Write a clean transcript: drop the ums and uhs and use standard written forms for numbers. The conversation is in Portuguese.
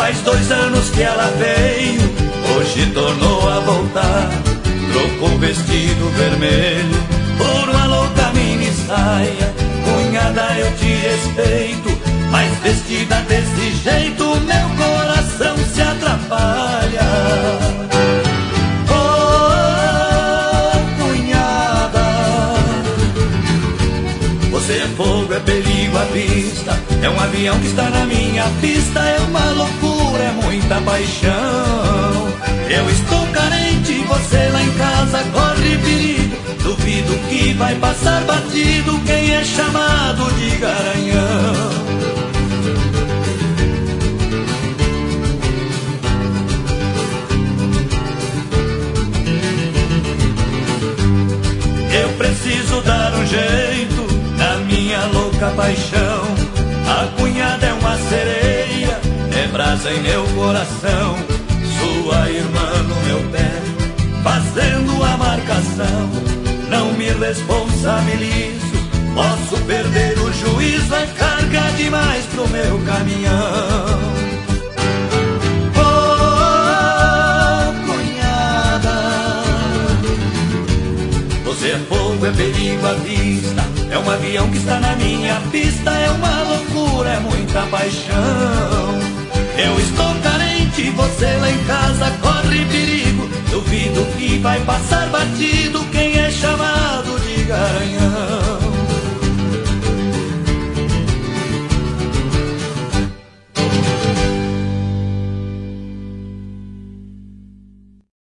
Faz 2 anos que ela veio, hoje tornou a voltar. Trocou o vestido vermelho por uma louca mini saia. Cunhada, eu te respeito, mas vestida desse jeito meu coração se atrapalha. Oh, cunhada, você é fogo, é perigo à vista, é um avião que está na minha pista, é uma loucura, é muita paixão. Eu estou carente, você lá em casa corre perigo, duvido que vai passar batido quem é chamado de garanhão. Eu preciso dar um jeito na minha louca paixão. A cunhada é uma sereia, é brasa em meu coração. Sua irmã no meu pé, fazendo a marcação. Não me responsabilizo, posso perder o juízo, é carga demais pro meu caminhão. Oh, cunhada, você é fogo, é perigo à vista, é um avião que está na minha pista, é uma loucura, é muita paixão. Eu estou carente, você lá em casa corre perigo, duvido que vai passar batido quem é chamado de garanhão.